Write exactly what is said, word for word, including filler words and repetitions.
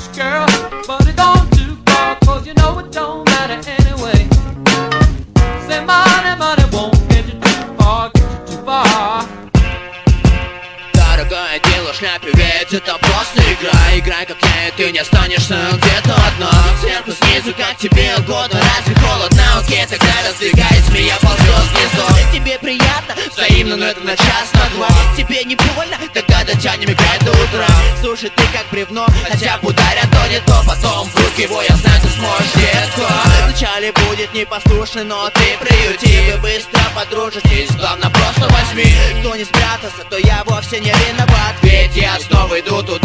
girl, but it gone too far, cause you know it don't matter anyway. Say money, money won't get you too far, get you too far. Дорогая, дело в шляпе, ведь это просто игра. Играй как я, и ты не останешься где-то одна. Сверху, снизу, как тебе угодно. Разве холодно? Окей, тогда раздвигай, змея ползет снизу. Тебе приятно? Взаимно, но это на час, на два. Тебе не больно? Тогда дотянем играй до утра. Слушай, ты как бревно, хотя бы ударят, то не то. Потом в руки его, я знаю, ты сможешь, детка. Вначале будет непослушный, но ты приюти. Вы быстро подружитесь, главное просто возьми. Кто не спрятался, то я вовсе не виноват. Ведь я снова иду туда,